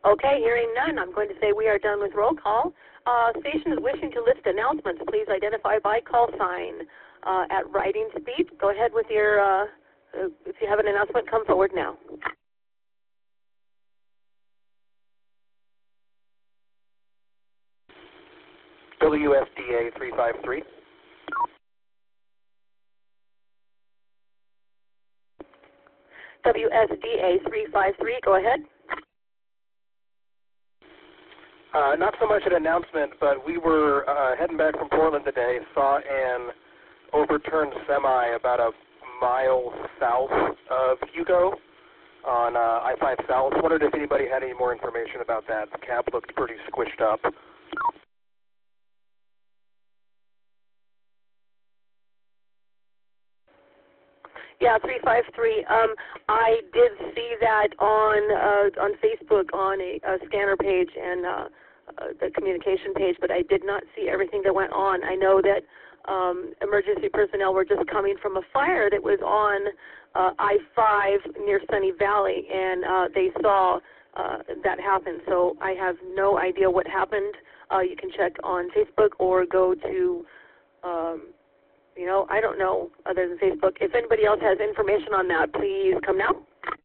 Okay, hearing none, I'm going to say we are done with roll call. Stations wishing to list announcements, please identify by call sign at writing speed. Go ahead with your, if you have an announcement, come forward now. WSDA 353. WSDA 353, go ahead. Not so much an announcement, but we were heading back from Portland today, saw an overturned semi about a mile south of Hugo on I-5 South. Wondered if anybody had any more information about that. The cab looked pretty squished up. Yeah, 353. I did see that on Facebook on a scanner page and the communication page, but I did not see everything that went on. I know that emergency personnel were just coming from a fire that was on I-5 near Sunny Valley, and they saw that happen. So I have no idea what happened. You can check on Facebook or go to I don't know other than Facebook. If anybody else has information on that, please come now.